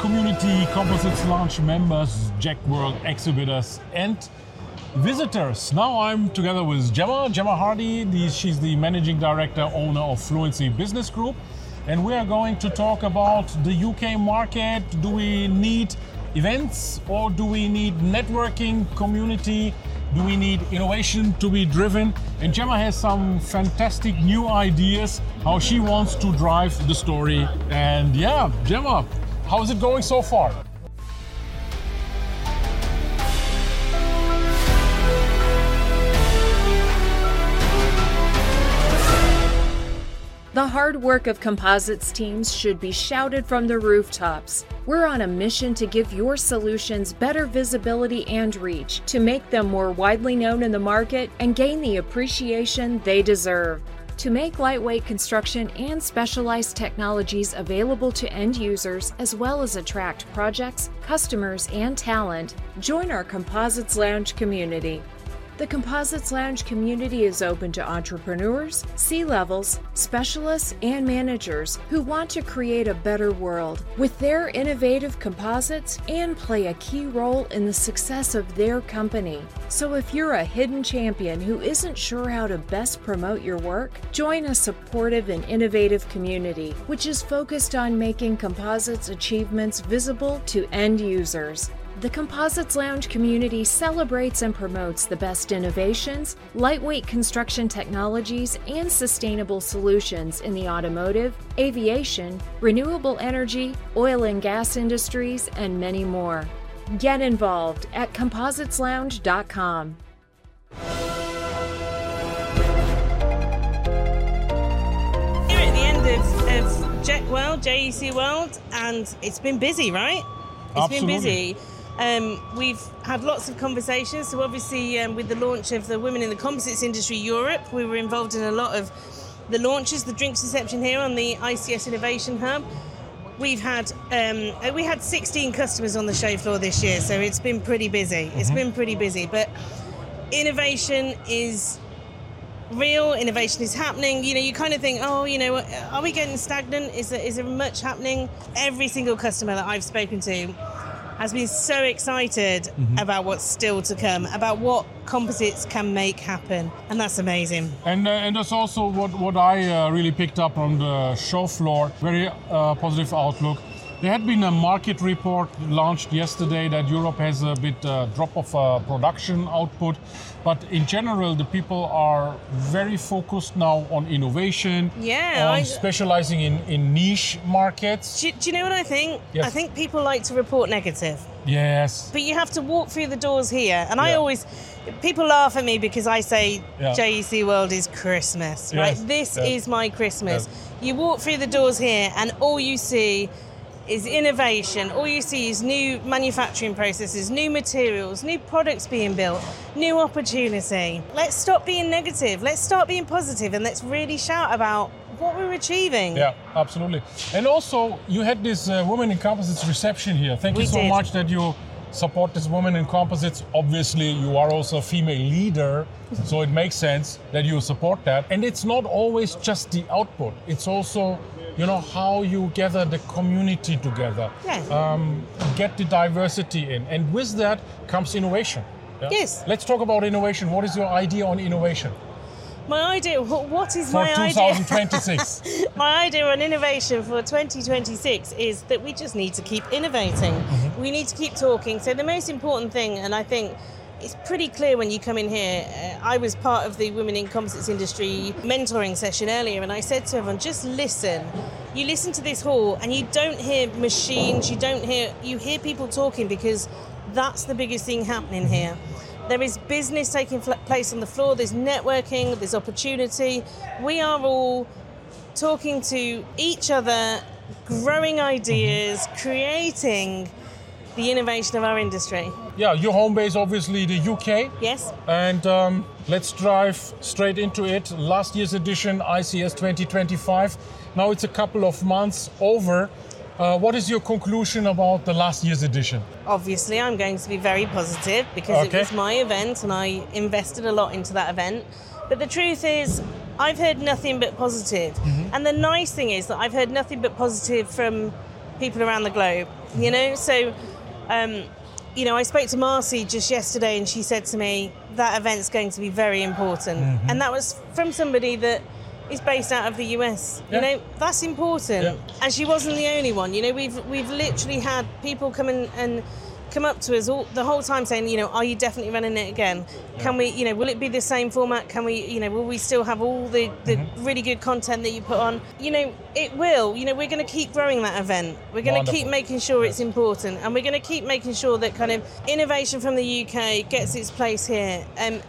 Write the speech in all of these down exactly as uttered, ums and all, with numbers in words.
community, Composites Lounge members, J E C World exhibitors, and visitors. Now I'm together with Gemma, Gemma Hardy. The, she's the managing director, owner of Fluency Business Group. And we are going to talk about the U K market. Do we need events or do we need networking, community? Do we need innovation to be driven? And Gemma has some fantastic new ideas how she wants to drive the story. And yeah, Gemma, how is it going so far? The hard work of Composites teams should be shouted from the rooftops. We're on a mission to give your solutions better visibility and reach, to make them more widely known in the market and gain the appreciation they deserve. To make lightweight construction and specialized technologies available to end users, as well as attract projects, customers, and talent, join our Composites Lounge community. The Composites Lounge community is open to entrepreneurs, C-levels, specialists, and managers who want to create a better world with their innovative composites and play a key role in the success of their company. So if you're a hidden champion who isn't sure how to best promote your work, join a supportive and innovative community, which is focused on making composites achievements visible to end users. The Composites Lounge community celebrates and promotes the best innovations, lightweight construction technologies, and sustainable solutions in the automotive, aviation, renewable energy, oil and gas industries, and many more. Get involved at composites lounge dot com. Here at the end of, of J E C World, J E C World, and it's been busy, right? It's Absolutely. been busy. Um, we've had lots of conversations. So obviously um, with the launch of the Women in the Composites Industry Europe, we were involved in a lot of the launches, the drinks reception here on the I C S Innovation Hub. We've had um, we had sixteen customers on the show floor this year, so it's been pretty busy. It's mm-hmm. been pretty busy, but innovation is real, innovation is happening. You know, you kind of think, oh, you know, are we getting stagnant? Is there, is there much happening? Every single customer that I've spoken to has been so excited mm-hmm. about what's still to come, about what composites can make happen, and that's amazing. And uh, and that's also what, what I uh, really picked up on the show floor, very uh, positive outlook. There had been a market report launched yesterday that Europe has a bit uh, drop of uh, production output, but in general the people are very focused now on innovation, yeah, on I, specializing in, in niche markets. Do, do you know what I think? Yes. I think people like to report negative. Yes. But you have to walk through the doors here, and yeah. I always, people laugh at me because I say yeah. J E C World is Christmas, yes. right? This yes. is my Christmas. Yes. You walk through the doors here and all you see is innovation. All you see is new manufacturing processes, new materials, new products being built, new opportunity. Let's stop being negative. Let's start being positive, and let's really shout about what we're achieving. Yeah, absolutely. And also, you had this uh, Women in Composites reception here. Thank we you so did. much that you support this Women in Composites. Obviously, you are also a female leader, so it makes sense that you support that. And it's not always just the output. It's also, you know, how you gather the community together, yeah. um, get the diversity in. And with that comes innovation. Yeah? Yes. Let's talk about innovation. What is your idea on innovation? My idea, what is for my idea? twenty twenty-six. My idea on innovation for twenty twenty-six is that we just need to keep innovating. Mm-hmm. We need to keep talking. So the most important thing, and I think it's pretty clear when you come in here, uh, I was part of the Women in Composites Industry mentoring session earlier, and I said to everyone, just listen. You listen to this hall and you don't hear machines, you don't hear, you hear people talking, because that's the biggest thing happening here. There is business taking place on the floor, there's networking, there's opportunity. We are all talking to each other, growing ideas, creating the innovation of our industry. Yeah, your home base obviously the U K. Yes. And um, let's drive straight into it. Last year's edition, I C S twenty twenty-five. Now it's a couple of months over. Uh, what is your conclusion about the last year's edition? Obviously, I'm going to be very positive because okay. it was my event and I invested a lot into that event. But the truth is, I've heard nothing but positive. Mm-hmm. And the nice thing is that I've heard nothing but positive from people around the globe, you know? So, um, you know, I spoke to Marcy just yesterday and she said to me, that event's going to be very important. Mm-hmm. And that was from somebody that is based out of the U S. Yeah. You know, that's important. Yeah. And she wasn't the only one. You know, we've we've literally had people come in and come up to us all the whole time saying, you know, are you definitely running it again? Yeah. Can we, you know, will it be the same format? Can we, you know, will we still have all the, the mm-hmm. really good content that you put on? You know, it will. You know, we're going to keep growing that event. We're going to keep making sure yes. it's important, and we're going to keep making sure that kind of innovation from the U K gets its place here. Um,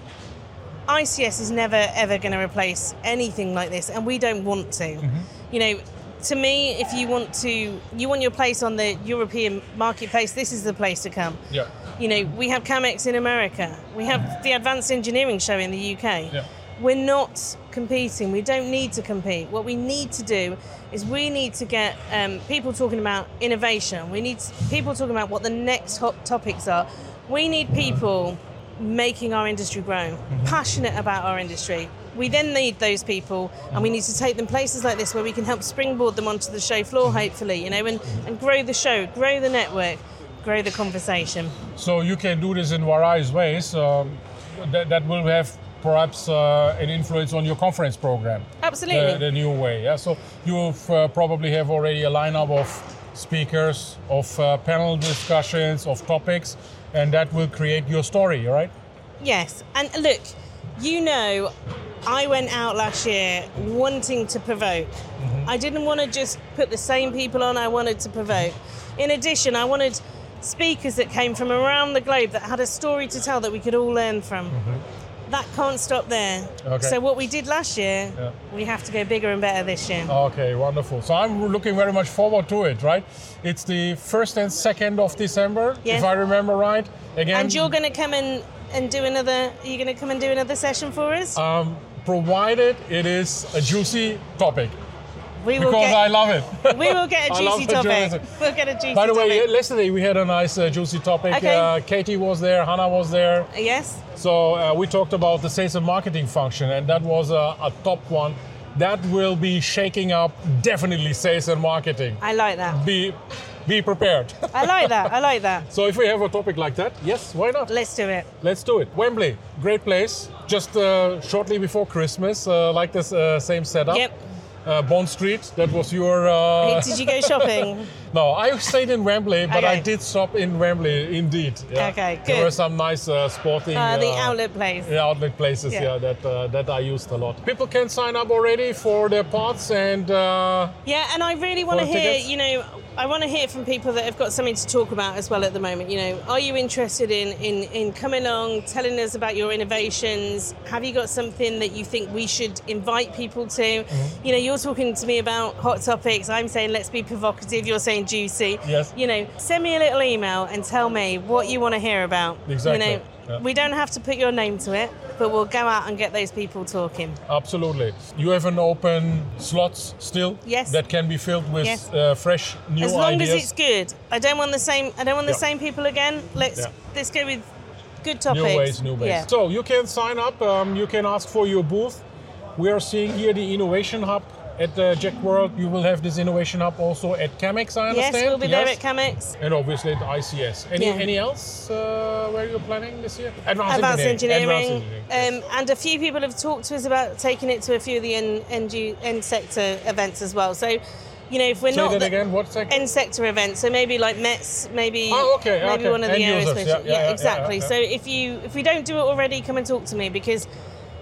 I C S is never ever going to replace anything like this, and we don't want to. Mm-hmm. You know, to me, if you want to, you want your place on the European marketplace, this is the place to come. Yeah. You know, we have CAMEX in America. We have mm-hmm. the Advanced Engineering Show in the U K. Yeah. We're not competing. We don't need to compete. What we need to do is we need to get um, people talking about innovation. We need people talking about what the next hot topics are. We need people making our industry grow, mm-hmm. passionate about our industry. We then need those people, and we need to take them places like this where we can help springboard them onto the show floor, hopefully, you know, and, and grow the show, grow the network, grow the conversation. So you can do this in various ways. Um, that, that will have perhaps uh, an influence on your conference program. Absolutely. The, the new way, yeah. So you uh, probably have already a lineup of speakers, of uh, panel discussions, of topics, and that will create your story, right? Yes, and look, you know, I went out last year wanting to provoke. Mm-hmm. I didn't want to just put the same people on, I wanted to provoke. In addition, I wanted speakers that came from around the globe that had a story to tell that we could all learn from. Mm-hmm. That can't stop there. Okay. So what we did last year, yeah. we have to go bigger and better this year. Okay, wonderful. So I'm looking very much forward to it, right? It's the first and second of December, yeah. if I remember right. Again. And you're going to come in and do another, are you going to come and do another session for us? Um, provided it is a juicy topic. We will because get, I love it. We will get a juicy topic. Juicy. We'll get a juicy topic. By the way, topic. yesterday we had a nice uh, juicy topic. Okay. Uh, Katie was there, Hannah was there. Yes. So uh, we talked about the sales and marketing function, and that was a, a top one. That will be shaking up definitely sales and marketing. I like that. Be be prepared. I like that. I like that. So if we have a topic like that, yes, why not? Let's do it. Let's do it. Wembley, great place. Just uh, shortly before Christmas, uh, like this uh, same setup. Yep. Uh, Bond Street, that was your... Uh... Did you go shopping? No, I stayed in Wembley, but okay. I did shop in Wembley, indeed. Yeah. Okay, good. There were some nice uh, sporting... Uh, the uh, outlet place. Yeah, outlet places, yeah, yeah that uh, that I used a lot. People can sign up already for their pods and... Uh, yeah, and I really want to hear, tickets. you know, I want to hear from people that have got something to talk about as well at the moment. You know, are you interested in, in, in coming along, telling us about your innovations? Have you got something that you think we should invite people to? Mm-hmm. You know, you're talking to me about hot topics. I'm saying let's be provocative. You're saying juicy. Yes. You know, send me a little email and tell me what you want to hear about. Exactly. You know, yeah. we don't have to put your name to it, but we'll go out and get those people talking. Absolutely. You have an open slots still? Yes. That can be filled with yes. uh, fresh new ideas. As long ideas. as it's good. I don't want the same. I don't want the yeah. same people again. Let's yeah. let's go with good topics. New ways, new ways. Yeah. So you can sign up. Um, you can ask for your booth. We are seeing here the Innovation Hub at uh, Jack World. You will have this Innovation Hub also at CAMEX, I understand? Yes, we'll be yes. there at CAMEX. And obviously at I C S. Any yeah. any else uh, where you're planning this year? Advanced, Advanced Engineering. engineering. Advanced engineering. Um, and a few people have talked to us about taking it to a few of the end, end, end sector events as well. So, you know, if we're Say not... that the again, what sector? End sector events. So maybe like Mets, maybe, oh, okay, maybe okay. one of the end aerospace. users. Yeah, yeah, yeah, yeah, exactly. Yeah, yeah. So if you if we don't do it already, come and talk to me, because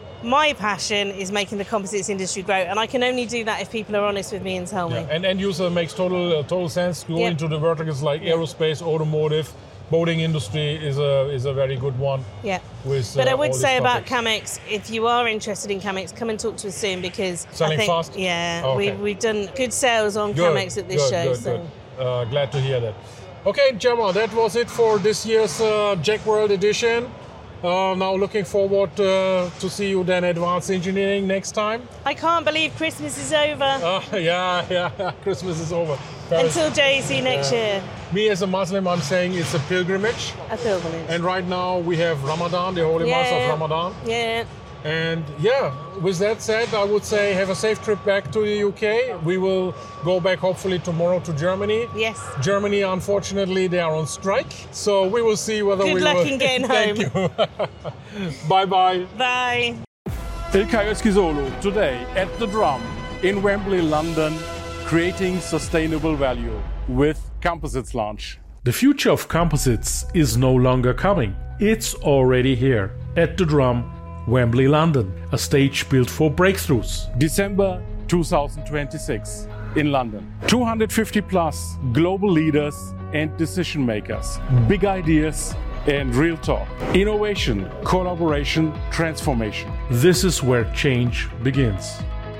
my passion is making the composites industry grow, and I can only do that if people are honest with me and tell yeah. me. And end user makes total uh, total sense. Go yep. into the verticals like yep. aerospace, automotive, boating industry is a is a very good one. Yeah. With, but uh, I would say about topics. CAMEX, if you are interested in CAMEX, come and talk to us soon, because Selling I think fast? yeah, oh, okay. we we've done good sales on good, CAMEX at this good, show. Good, so good. Uh, glad to hear that. Okay, Gemma, that was it for this year's uh, Jack World edition. Uh, now looking forward uh, to see you then at Advanced Engineering next time. I can't believe Christmas is over. Uh, yeah, yeah, Christmas is over. Paris. Until J C next yeah. year. Me as a Muslim, I'm saying it's a pilgrimage. A pilgrimage. And right now we have Ramadan, the holy yeah. month of Ramadan. Yeah. And yeah, with that said, I would say have a safe trip back to the U K. We will go back hopefully tomorrow to Germany. Yes. Germany, unfortunately, they are on strike. So we will see whether Good we luck will... in getting Thank home. you. Bye-bye. Bye. Ilkay Eskisolo today at the Drum in Wembley, London, creating sustainable value with Composites Launch. The future of composites is no longer coming. It's already here at the Drum, Wembley, London, a stage built for breakthroughs. December two thousand twenty-six in London. two hundred fifty plus global leaders and decision makers. Big ideas and real talk. Innovation, collaboration, transformation. This is where change begins.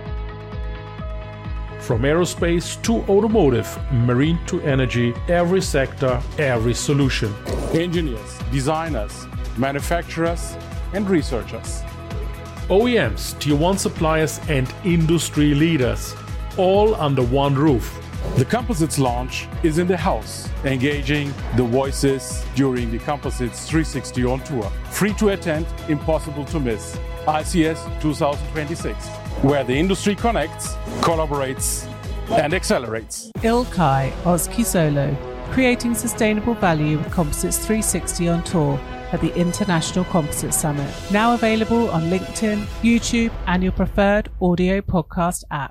From aerospace to automotive, marine to energy, every sector, every solution. Engineers, designers, manufacturers, and researchers. O E Ms, Tier one suppliers, and industry leaders, all under one roof. The Composites Launch is in the house, engaging the voices during the Composites three sixty on tour. Free to attend, impossible to miss. I C S twenty twenty-six, where the industry connects, collaborates, and accelerates. Ilkay Eskisolo, creating sustainable value with Composites three sixty on tour at the International Composite Summit. Now available on LinkedIn, YouTube, and your preferred audio podcast app.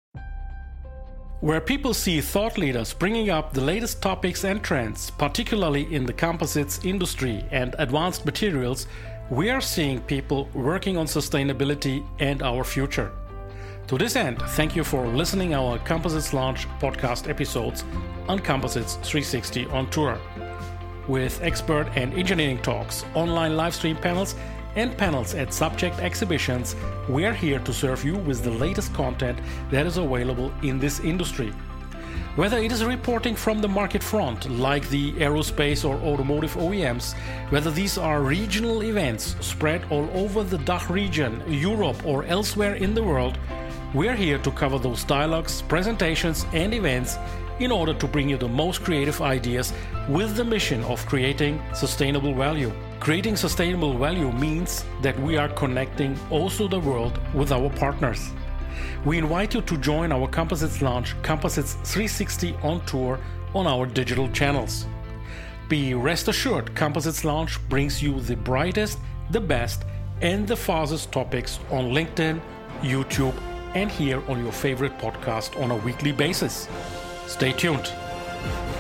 Where people see thought leaders bringing up the latest topics and trends, particularly in the composites industry and advanced materials, we are seeing people working on sustainability and our future. To this end, thank you for listening our Composites Launch podcast episodes on Composites three sixty on tour. With expert and engineering talks, online live stream panels, and panels at subject exhibitions, we are here to serve you with the latest content that is available in this industry. Whether it is reporting from the market front, like the aerospace or automotive O E Ms, whether these are regional events spread all over the D A C H region, Europe, or elsewhere in the world, we are here to cover those dialogues, presentations, and events in order to bring you the most creative ideas with the mission of creating sustainable value. Creating sustainable value means that we are connecting also the world with our partners. We invite you to join our Composites Launch Composites three sixty on tour on our digital channels. Be rest assured, Composites Launch brings you the brightest, the best, and the fastest topics on LinkedIn, YouTube, and here on your favorite podcast on a weekly basis. Stay tuned.